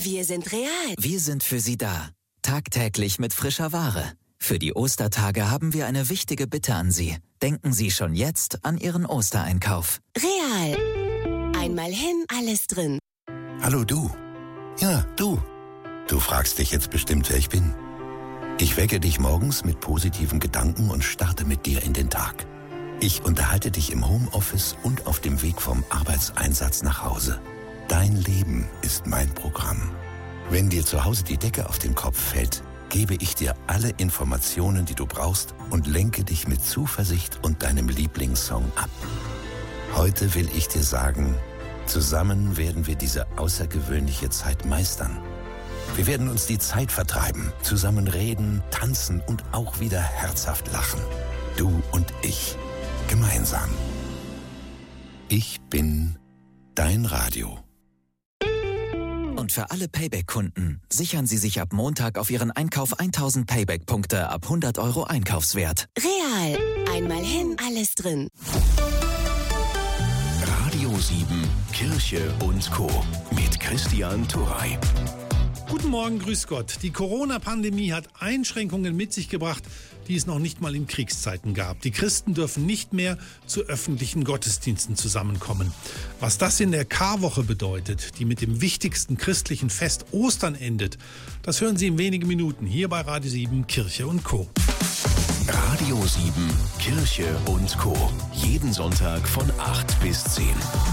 Wir sind real. Wir sind für Sie da. Tagtäglich mit frischer Ware. Für die Ostertage haben wir eine wichtige Bitte an Sie. Denken Sie schon jetzt an Ihren Ostereinkauf. Real. Einmal hin, alles drin. Hallo du. Ja, du. Du fragst dich jetzt bestimmt, wer ich bin. Ich wecke dich morgens mit positiven Gedanken und starte mit dir in den Tag. Ich unterhalte dich im Homeoffice und auf dem Weg vom Arbeitseinsatz nach Hause. Dein Leben ist mein Programm. Wenn dir zu Hause die Decke auf den Kopf fällt, gebe ich dir alle Informationen, die du brauchst und lenke dich mit Zuversicht und deinem Lieblingssong ab. Heute will ich dir sagen, zusammen werden wir diese außergewöhnliche Zeit meistern. Wir werden uns die Zeit vertreiben, zusammen reden, tanzen und auch wieder herzhaft lachen. Du und ich, gemeinsam. Ich bin dein Radio. Und für alle Payback-Kunden sichern Sie sich ab Montag auf Ihren Einkauf 1000 Payback-Punkte ab 100 € Einkaufswert. Real. Einmal hin, alles drin. Radio 7, Kirche und Co. mit Christian Turrey. Guten Morgen, grüß Gott. Die Corona-Pandemie hat Einschränkungen mit sich gebracht, die es noch nicht mal in Kriegszeiten gab. Die Christen dürfen nicht mehr zu öffentlichen Gottesdiensten zusammenkommen. Was das in der Karwoche bedeutet, die mit dem wichtigsten christlichen Fest Ostern endet, das hören Sie in wenigen Minuten hier bei Radio 7, Kirche und Co. Radio 7, Kirche und Co. Jeden Sonntag von 8 bis 10.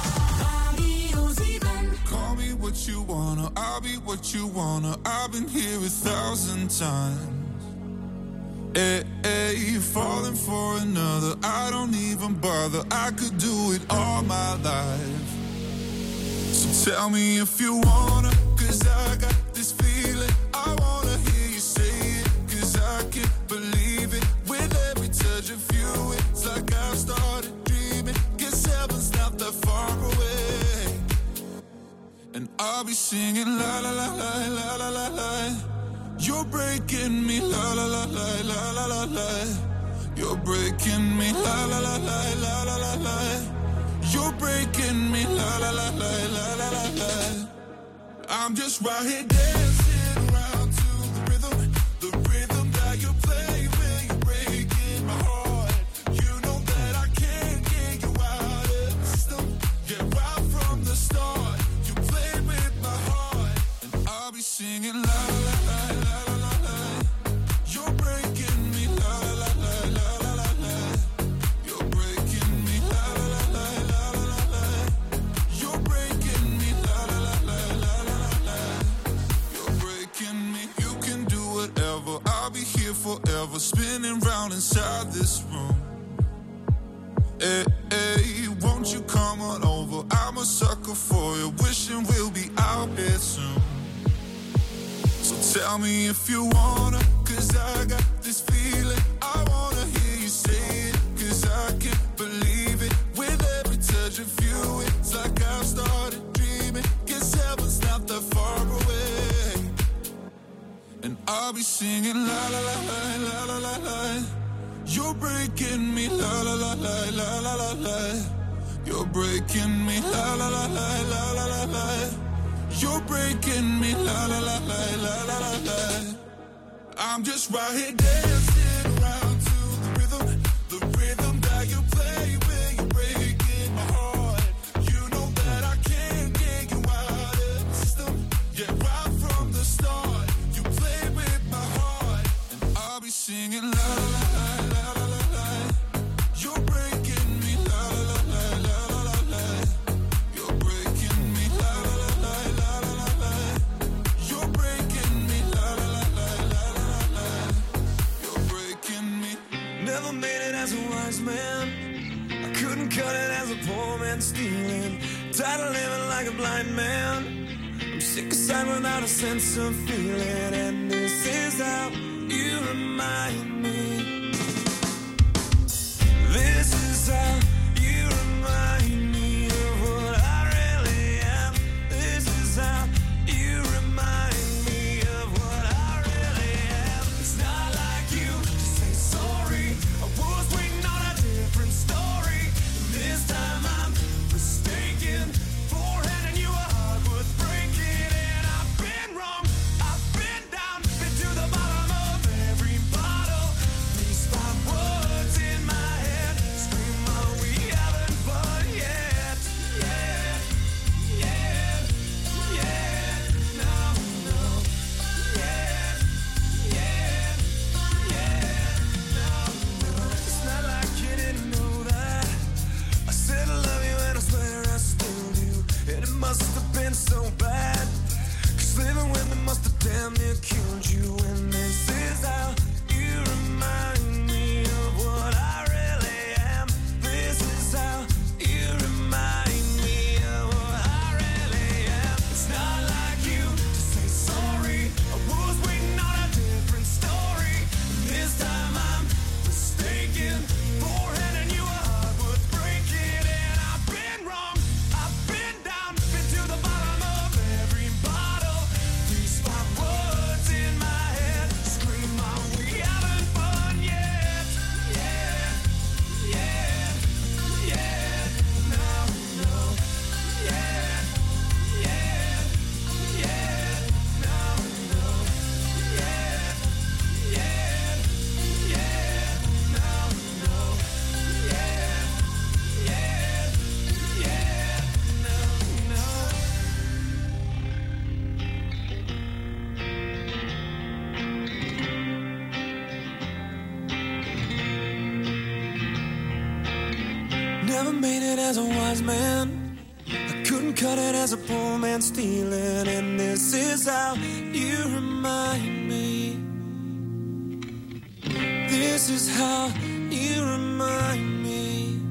Call me what you wanna, I'll be what you wanna. I've been here 1,000 times. Hey, hey, falling for another, I don't even bother. I could do it all my life. So tell me if you wanna, 'cause I got this feeling. I wanna hear you say it, 'cause I can't believe it. With every touch of you, it's like I've started dreaming. 'Cause heaven's not that far away. And I'll be singing la la la la la la la la. You're breaking me la la la la la la la la. You're breaking me la la la la la la la la. You're breaking me la la la la la la la la. I'm just right here dancing around to the rhythm that you play when you're breaking my heart. You know that I can't get you out of the system. Yeah, right from the start. I'll be singing la la la la la la la. You're breaking me la la la la la la la. You're breaking me la la la la la la la. You're breaking me la la la la la la la. You're breaking me. You can do whatever. I'll be here forever, spinning round inside this room. Hey, hey, won't you come on over? I'm a sucker for you, wishing we'll be out here soon. So tell me if you wanna, 'cause I got this feeling. I wanna hear you say it, 'cause I can't believe it. With every touch of you, it's like I've started dreaming. 'Cause heaven's not that far away. And I'll be singing la la la la la la la la. You're breaking me la la la la la la la la. You're breaking me la la la la la la la la. You're breaking me la la la la la la la la. I'm just right here dancing around to the rhythm that you play when you're breaking my heart. You know that I can't get you out of the system. Yeah, right from the start, you play with my heart, and I'll be singing la la la la la la la. You're breaking me la la la la la la la. You're breaking me la la la la la la la. You're breaking me la la la la la la la. You're breaking me. Never made it as a wise man. I couldn't cut it as a poor man stealing. Tired of living like a blind man. I'm sick aside without a sense of feeling. And this is how you remind me. This is how you remind me of what I really am. This is how you remind me of what I really am. It's not like you to say sorry. I was waiting on a different story. This time I'm mistaken for handing you a heart worth breaking. And I've been as a wise man. I couldn't cut it as a poor man stealing. And this is how you remind me. This is how you remind me.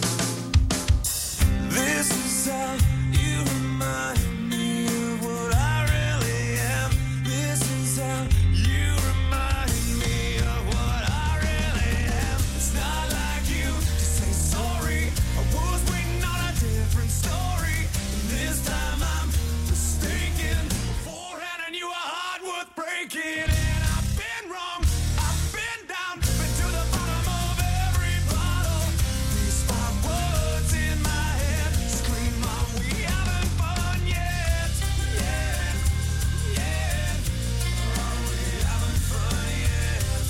This is how you remind me of what I really am. This is how you remind me of what I really am. It's not like you to say sorry. I was waiting on a different story. And this time I'm mistaken. Beforehand I knew a heart worth breaking. And I've been wrong, I've been down, been to the bottom of every bottle. These 5 words in my head scream out, we haven't fun yet, yet, yet. Oh, we haven't fun yet,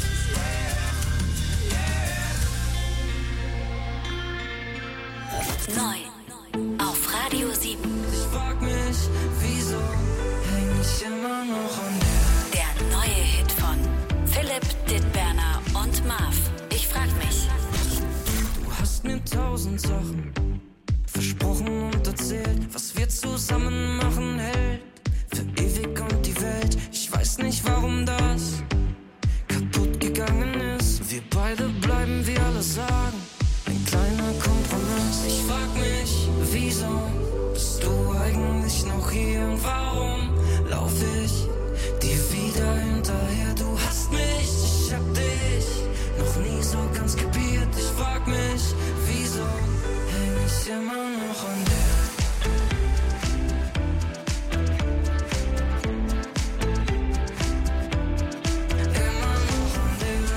yet, yet. Neu auf Radio 7. Ich frag mich, wieso häng ich immer noch an der. Der neue Hit von Philipp, Dittberner und Marv. Ich frag mich. Du hast mir 1000 Sachen versprochen und erzählt, was wir zusammen machen hält für ewig und die Welt. Ich weiß nicht, warum das kaputt gegangen ist. Wir beide bleiben, wie alle sagen, ein kleiner Kompromiss. Ich frag mich, wieso bist du eigentlich noch hier und warum lauf ich dir wieder hinterher? Du hast mich, ich hab dich noch nie so ganz kapiert. Ich frag mich, wieso häng ich immer noch an der. Immer noch an der.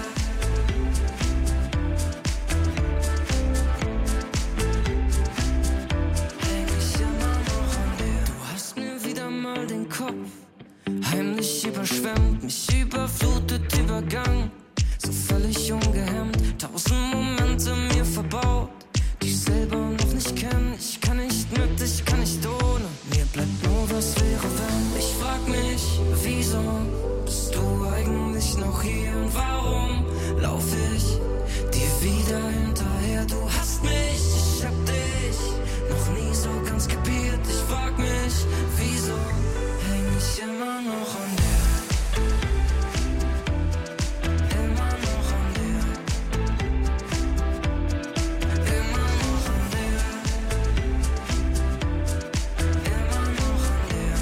Häng ich immer noch an der. Du hast mir wieder mal den Kopf heimlich überschwemmt, mich überflutet, übergangen, so völlig ungehemmt, 1000 Momente mir verbaut, die ich selber noch nicht kenn. Ich kann nicht mit, ich kann nicht ohne, mir bleibt nur, was wäre wenn. Ich frag mich, wieso bist du eigentlich noch hier und warum lauf ich dir wieder hinterher? Du hast mich, ich hab dich noch nie so ganz kapiert. Ich frag mich, wieso häng ich immer noch an der. Immer noch an der. Immer noch an der. Immer noch an der.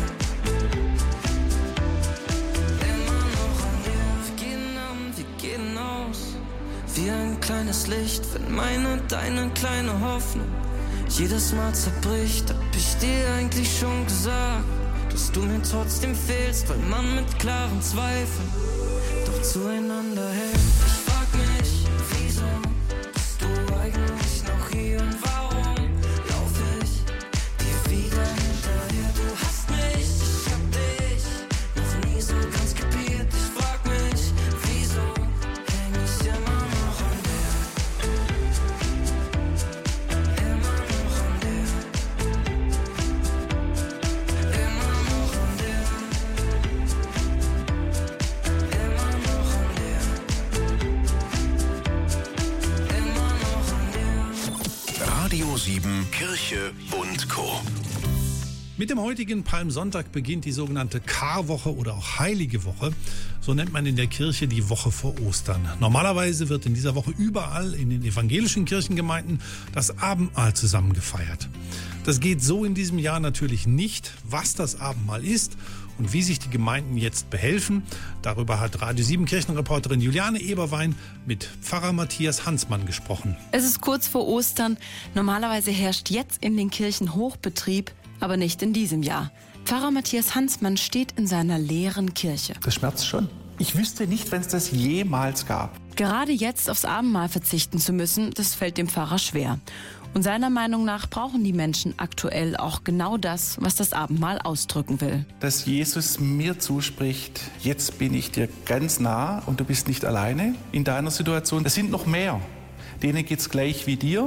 Immer noch an der. Wir gehen an, wir gehen aus, wie ein kleines Licht, wenn meine, deine kleine Hoffnung jedes Mal zerbricht. Hab ich dir eigentlich schon gesagt, dass du mir trotzdem fehlst, weil man mit klaren Zweifeln doch zueinander hält. Ich frag mich, wieso bist du eigentlich noch hier und warum lauf ich dir wieder hinterher? Du hast mich, ich hab dich noch nie so ganz kapiert. Ich frag mich, wieso häng ich immer noch an der. Immer noch an der. Immer noch an der. Immer noch an der. Immer noch an der. Radio 7 Kirche und Co. Mit dem heutigen Palmsonntag beginnt die sogenannte Karwoche oder auch Heilige Woche. So nennt man in der Kirche die Woche vor Ostern. Normalerweise wird in dieser Woche überall in den evangelischen Kirchengemeinden das Abendmahl zusammen gefeiert. Das geht so in diesem Jahr natürlich nicht. Was das Abendmahl ist und wie sich die Gemeinden jetzt behelfen, darüber hat Radio 7 Kirchenreporterin Juliane Eberwein mit Pfarrer Matthias Hansmann gesprochen. Es ist kurz vor Ostern. Normalerweise herrscht jetzt in den Kirchen Hochbetrieb, aber nicht in diesem Jahr. Pfarrer Matthias Hansmann steht in seiner leeren Kirche. Das schmerzt schon. Ich wüsste nicht, wenn es das jemals gab. Gerade jetzt aufs Abendmahl verzichten zu müssen, das fällt dem Pfarrer schwer. Und seiner Meinung nach brauchen die Menschen aktuell auch genau das, was das Abendmahl ausdrücken will. Dass Jesus mir zuspricht, jetzt bin ich dir ganz nah und du bist nicht alleine in deiner Situation. Es sind noch mehr. Denen geht's gleich wie dir.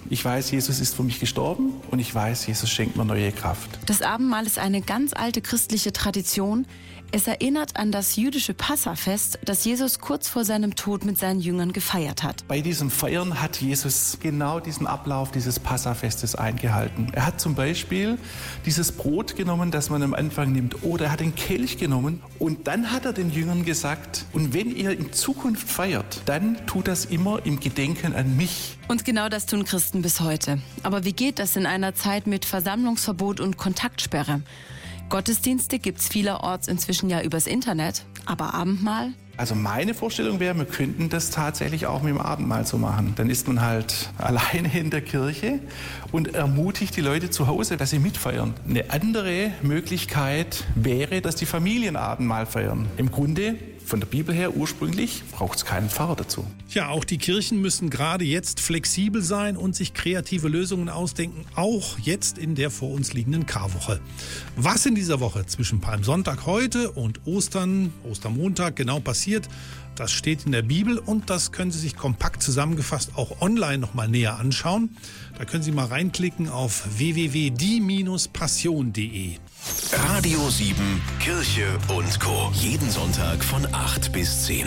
Ich weiß, Jesus ist für mich gestorben und ich weiß, Jesus schenkt mir neue Kraft. Das Abendmahl ist eine ganz alte christliche Tradition. Es erinnert an das jüdische Passafest, das Jesus kurz vor seinem Tod mit seinen Jüngern gefeiert hat. Bei diesem Feiern hat Jesus genau diesen Ablauf dieses Passafestes eingehalten. Er hat zum Beispiel dieses Brot genommen, das man am Anfang nimmt, oder er hat den Kelch genommen und dann hat er den Jüngern gesagt, und wenn ihr in Zukunft feiert, dann tut das immer im Gedenken an mich. Und genau das tun Christen bis heute. Aber wie geht das in einer Zeit mit Versammlungsverbot und Kontaktsperre? Gottesdienste gibt's vielerorts inzwischen ja übers Internet, aber Abendmahl? Also meine Vorstellung wäre, wir könnten das tatsächlich auch mit dem Abendmahl so machen. Dann ist man halt alleine in der Kirche und ermutigt die Leute zu Hause, dass sie mitfeiern. Eine andere Möglichkeit wäre, dass die Familien Abendmahl feiern. Im Grunde, von der Bibel her ursprünglich, braucht es keinen Pfarrer dazu. Ja, auch die Kirchen müssen gerade jetzt flexibel sein und sich kreative Lösungen ausdenken, auch jetzt in der vor uns liegenden Karwoche. Was in dieser Woche zwischen Palmsonntag heute und Ostermontag genau passiert, das steht in der Bibel und das können Sie sich kompakt zusammengefasst auch online nochmal näher anschauen. Da können Sie mal reinklicken auf www.die-passion.de. Radio 7, Kirche und Co. Jeden Sonntag von 8 bis 10.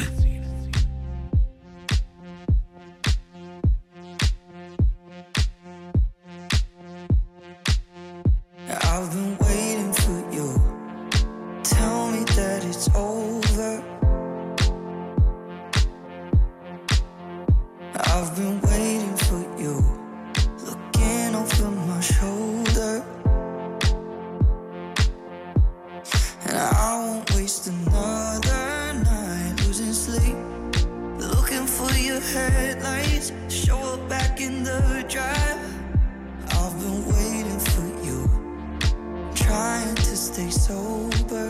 I've been waiting for you. Tell me that it's over. I've been waiting for you. Looking over my shoulder. And I won't waste another night losing sleep. Looking for your headlights. Show up back in the drive. I've been waiting for you. Trying to stay sober.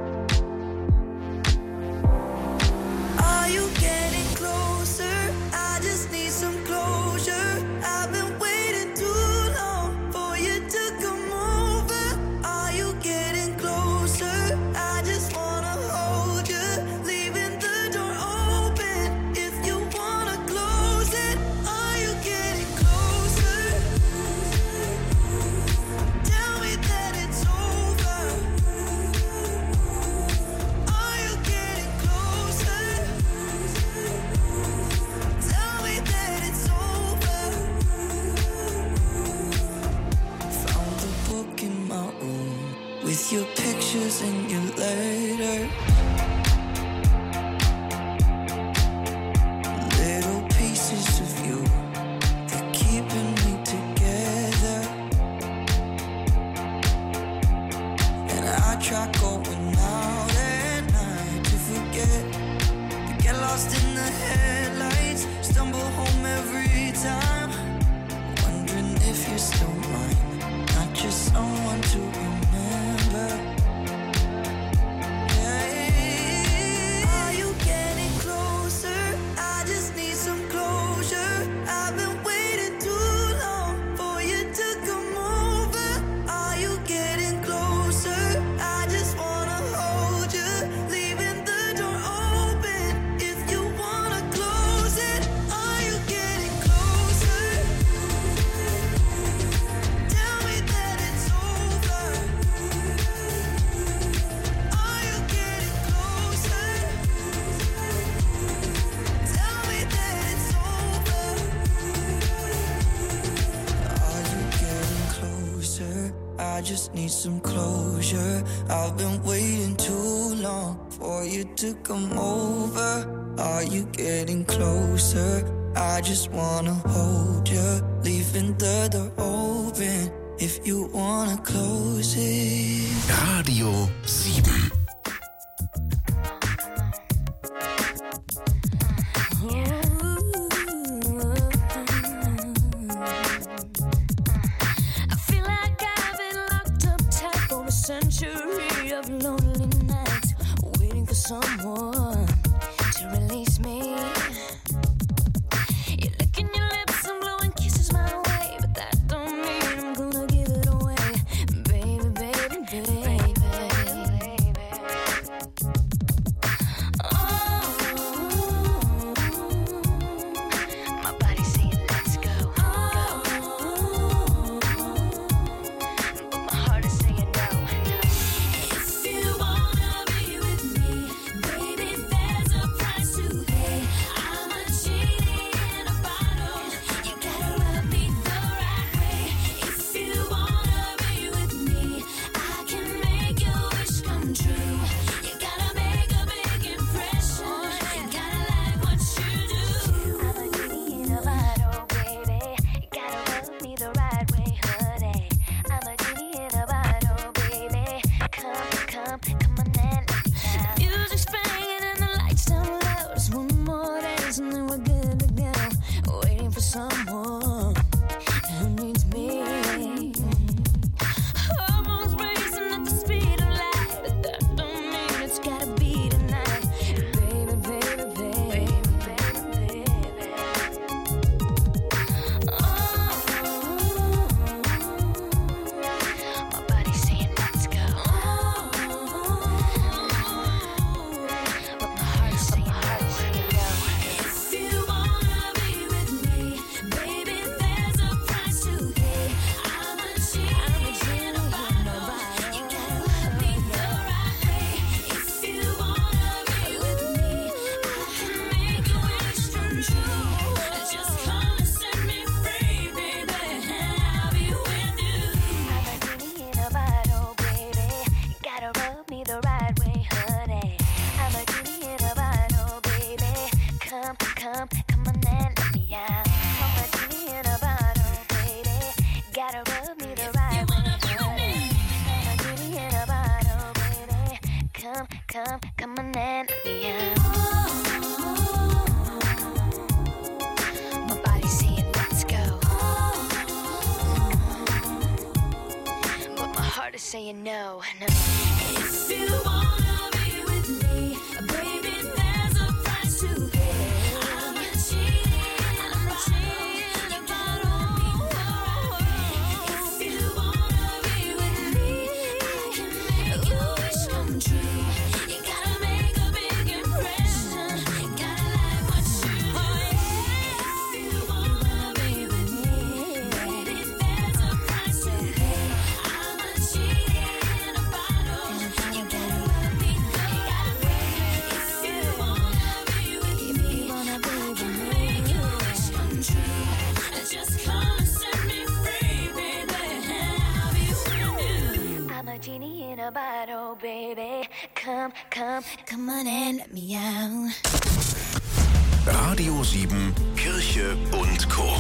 Are you getting closer? I just need some closure. I've been waiting too long for you to come over. Are you getting closer? I just wanna hold you, leaving the door open. If you wanna close it, are you getting closer? Tell me that it's over. Are you getting closer? Tell me that it's over. Found the book in my room with your pictures and your letter. Little pieces of you, they're keeping me together. And I try going out at night to forget, to get lost in the headlights, stumble home every time, wondering if you're still mine, not just someone to remember. Yeah. Are you getting closer? I just need some closure. I've been waiting too long for you to come over. Are you getting closer? I just wanna hold you, leaving the door open. If you wanna close it, are you getting closer? Tell me that it's over. Are you getting closer? Tell me that it's over. Are you getting closer? I just need some closure. I've been waiting too long for you to come over. Are you getting closer? I just wanna hold you, leaving the door open. If you wanna close it. Radio 7. I feel like I've been locked up tight for a century of lonely nights, waiting for someone to release me. You're licking your lips and blowing kisses my way, but that don't mean I'm gonna give it away, baby, baby, baby. Oh, my body's saying let's go. Oh, come on and let me out. My body's saying let's go, but my heart is saying no, no. If you wanna be with me, baby, there's a price to pay. I'm not cheating about all. If you wanna be with me, I can make your wish come true. You gotta make a big impression. Gotta like what you do. If you wanna be with me, baby, there's a price to pay. I'm not cheating about all. You gotta let me know. If you wanna be with me, make your wish come true. Just come and set me free, baby. I'll be with you. I'm a genie in a bottle, baby. Come on and let me out. Radio 7, Kirche und Co.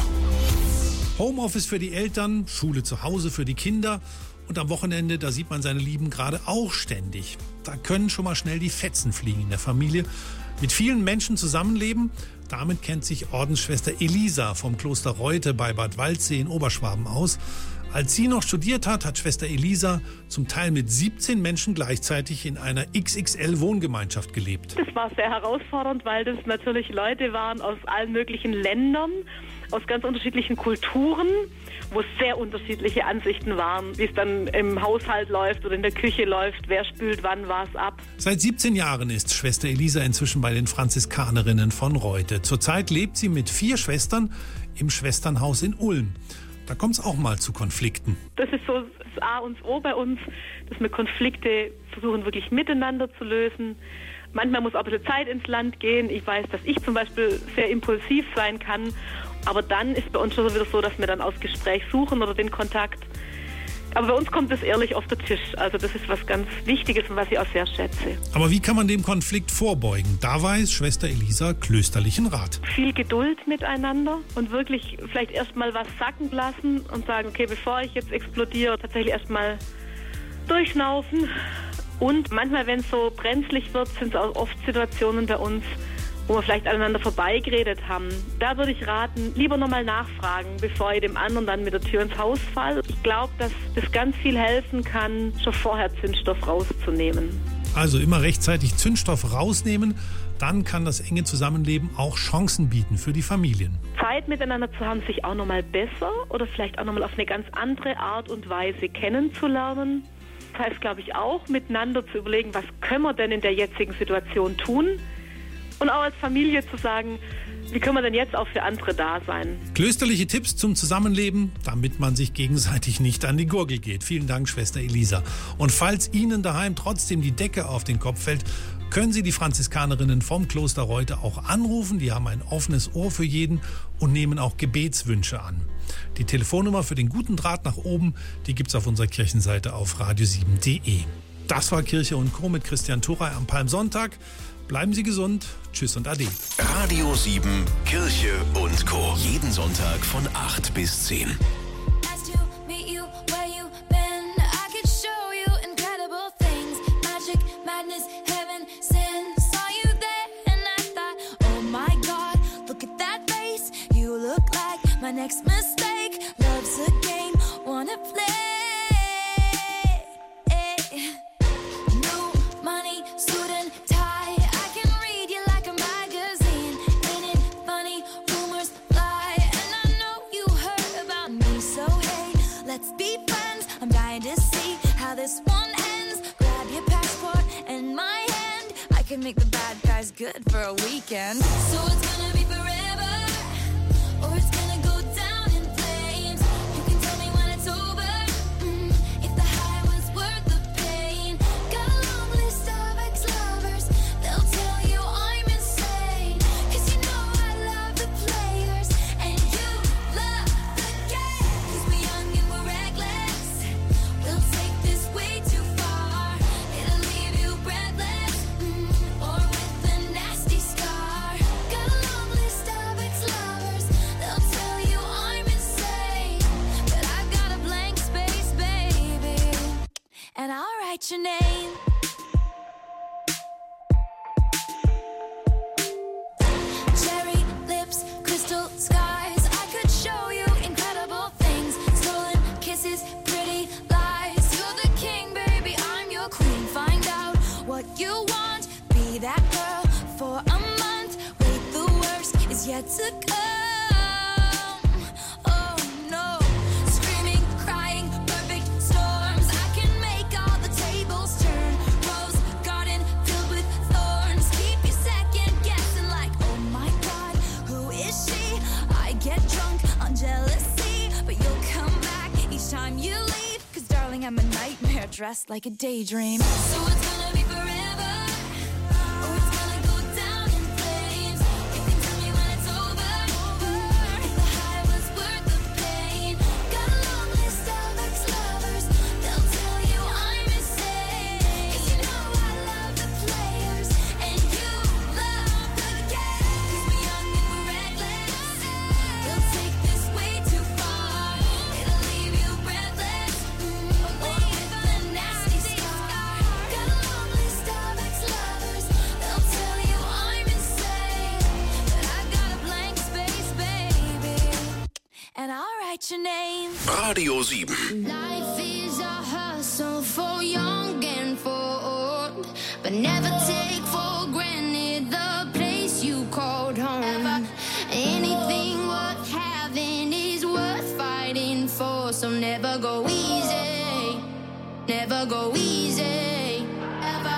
Homeoffice für die Eltern, Schule zu Hause für die Kinder und am Wochenende, da sieht man seine Lieben gerade auch ständig. Da können schon mal schnell die Fetzen fliegen in der Familie. Mit vielen Menschen zusammenleben, damit kennt sich Ordensschwester Elisa vom Kloster Reute bei Bad Waldsee in Oberschwaben aus. Als sie noch studiert hat, hat Schwester Elisa zum Teil mit 17 Menschen gleichzeitig in einer XXL-Wohngemeinschaft gelebt. Das war sehr herausfordernd, weil das natürlich Leute waren aus allen möglichen Ländern, aus ganz unterschiedlichen Kulturen, wo es sehr unterschiedliche Ansichten waren, wie es dann im Haushalt läuft oder in der Küche läuft, wer spült wann was ab. Seit 17 Jahren ist Schwester Elisa inzwischen bei den Franziskanerinnen von Reute. Zurzeit lebt sie mit 4 Schwestern im Schwesternhaus in Ulm. Da kommt es auch mal zu Konflikten. Das ist so das A und das O bei uns, dass wir Konflikte versuchen wirklich miteinander zu lösen. Manchmal muss auch ein bisschen Zeit ins Land gehen. Ich weiß, dass ich zum Beispiel sehr impulsiv sein kann. Aber dann ist bei uns schon wieder so, dass wir dann aus Gespräch suchen oder den Kontakt. Aber bei uns kommt es ehrlich auf den Tisch. Also das ist was ganz Wichtiges und was ich auch sehr schätze. Aber wie kann man dem Konflikt vorbeugen? Da weiß Schwester Elisa klösterlichen Rat. Viel Geduld miteinander und wirklich vielleicht erstmal was sacken lassen und sagen, okay, bevor ich jetzt explodiere, tatsächlich erstmal durchschnaufen. Und manchmal, wenn es so brenzlig wird, sind es auch oft Situationen bei uns, wo wir vielleicht aneinander vorbeigeredet haben. Da würde ich raten, lieber nochmal nachfragen, bevor ich dem anderen dann mit der Tür ins Haus falle. Ich glaube, dass das ganz viel helfen kann, schon vorher Zündstoff rauszunehmen. Also immer rechtzeitig Zündstoff rausnehmen, dann kann das enge Zusammenleben auch Chancen bieten für die Familien. Zeit miteinander zu haben, sich auch nochmal besser oder vielleicht auch nochmal auf eine ganz andere Art und Weise kennenzulernen. Das heißt, glaube ich, auch miteinander zu überlegen, was können wir denn in der jetzigen Situation tun? Und auch als Familie zu sagen, wie können wir denn jetzt auch für andere da sein? Klösterliche Tipps zum Zusammenleben, damit man sich gegenseitig nicht an die Gurgel geht. Vielen Dank, Schwester Elisa. Und falls Ihnen daheim trotzdem die Decke auf den Kopf fällt, können Sie die Franziskanerinnen vom Kloster Reute auch anrufen. Die haben ein offenes Ohr für jeden und nehmen auch Gebetswünsche an. Die Telefonnummer für den guten Draht nach oben, die gibt's auf unserer Kirchenseite auf radio7.de. Das war Kirche und Co. mit Christian Thuray am Palmsonntag. Bleiben Sie gesund. Tschüss und Ade. Radio 7, Kirche und Co. Jeden Sonntag von 8 bis 10. Nice to meet you where you been. I could show you incredible things. Magic, madness, heaven, sin. Saw you there and I thought, oh my God, look at that face. You look like my next mistake. Love's a game, wanna play. New money, suit and tie. I can read you like a magazine. Ain't it funny? Rumors fly, and I know you heard about me. So hey, let's be friends. I'm dying to see how this one ends. Grab your passport and my hand. I can make the bad guys good for a weekend. So it's gonna be forever, or it's gonna go down in flames. You can tell me when it's over, if the high was worth the pain. Got a long list of ex-lovers, they'll tell you I'm insane. 'Cause you know I love the players, and you love the game. 'Cause we're young and we're reckless, we'll take this way too far. It'll leave you breathless, or with a nasty scar. Got a long list of ex-lovers, they'll tell you I'm insane. But I've got a blank space, baby, and I'll write your name. yet to come. Oh no, screaming, crying, perfect storms. I can make all the tables turn. Rose garden filled with thorns. Keep you second guessing like, oh my God, who is she? I get drunk on jealousy, but you'll come back each time you leave. 'Cause darling, I'm a nightmare dressed like a daydream. So it's gonna be forever, or it's gonna go down in flames. You can tell me when it's over. If the high was worth the pain. Got a long list of ex-lovers. They'll tell you I'm insane. 'Cause you know I love the players, and you love the game. 'Cause we're young and we're reckless. We'll take this way too far. It'll leave you breathless. Away with the nasty scar. Got a long list of ex-lovers. They'll tell you I'm insane, but I got a blank space, baby, and I'll write your name. Radio 7. Life is a hustle for young and for old, but never take for granted the place you called home. Anything worth having is worth fighting for, so never go easy, never go easy, ever.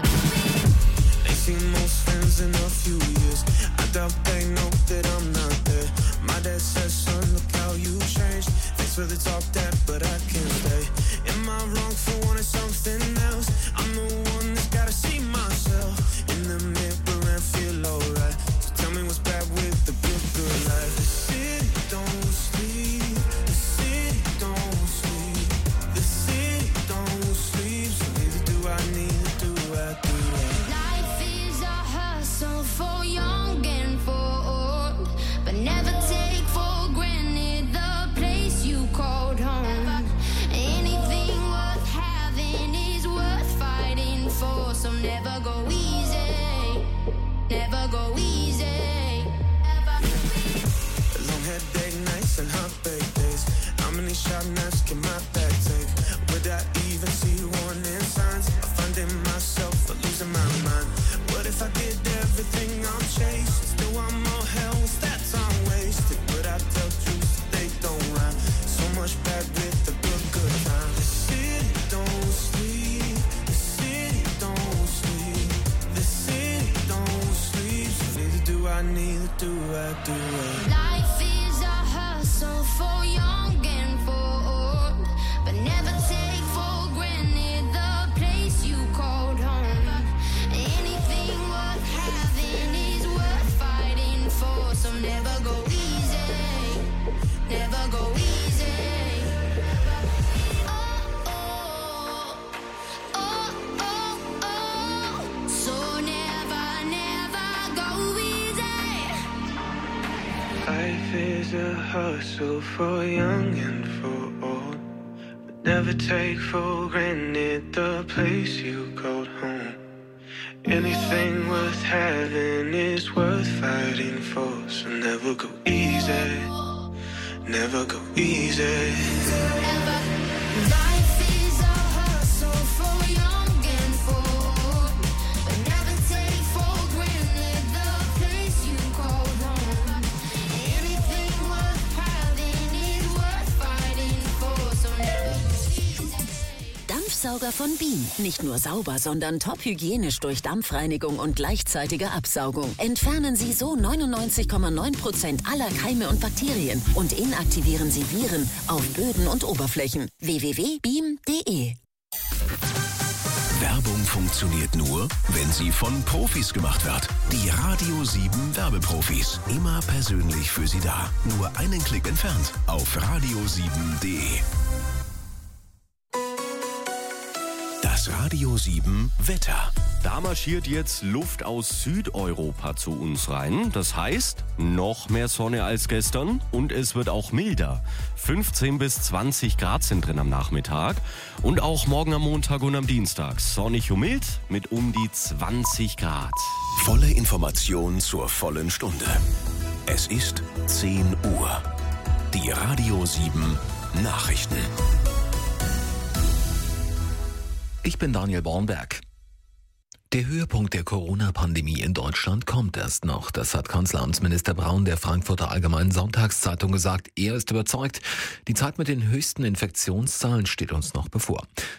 Ain't seen most friends in a few years. I doubt they know that I'm not there. My dad says, son, look how you changed. Thanks for the talk, Dad, but I can't stay. Am I wrong for wanting something else? I'm the one that's gotta see myself in the mirror and feel alright. So tell me what's bad with the good life. The city don't sleep. The city don't sleep. The city don't sleep. So neither do I, neither do I, do I. Life is a hustle for young and for old, but never take for granted the place you called home. Anything worth having is worth fighting for, so never go easy, never go easy, ever. Long headache nights and heartbreak days. How many sharp knives can my back take? Would I even see warning signs? I find in myself for losing my mind. What if I did everything I'm chasing? Still want more hell, what's that time wasted? But I tell truths that they don't rhyme. So much bad with the good time. The city don't sleep. The city don't sleep. The city don't sleep. So neither do I, neither do I, do I. Life is a hustle for young and for old, but never take for granted the place you called home. Anything worth having is worth fighting for, so never go easy, never go easy. Oh, oh, oh, oh, oh. So never, never go easy. Life is a hustle for young and for old, but never take for granted the place you called home. Anything worth having is worth fighting for, so never go easy, never go easy. Life is a hustle for young and for old, but never take for granted the place you called home. Anything worth having is worth fighting for, so never go easy. Dampfsauger von Beam. Nicht nur sauber, sondern top hygienisch durch Dampfreinigung und gleichzeitige Absaugung. Entfernen Sie so 99,9% aller Keime und Bakterien und inaktivieren Sie Viren auf Böden und Oberflächen. www.beam.de. Werbung funktioniert nur, wenn sie von Profis gemacht wird. Die Radio 7 Werbeprofis. Immer persönlich für Sie da. Nur einen Klick entfernt auf radio7.de. Das Radio 7 Wetter. Da marschiert jetzt Luft aus Südeuropa zu uns rein. Das heißt, noch mehr Sonne als gestern und es wird auch milder. 15 bis 20 Grad sind drin am Nachmittag. Und auch morgen am Montag und am Dienstag sonnig und mild mit um die 20 Grad. Volle Information zur vollen Stunde. Es ist 10 Uhr. Die Radio 7 Nachrichten. Ich bin Daniel Bornberg. Der Höhepunkt der Corona-Pandemie in Deutschland kommt erst noch. Das hat Kanzleramtsminister Braun der Frankfurter Allgemeinen Sonntagszeitung gesagt. Er ist überzeugt, die Zeit mit den höchsten Infektionszahlen steht uns noch bevor.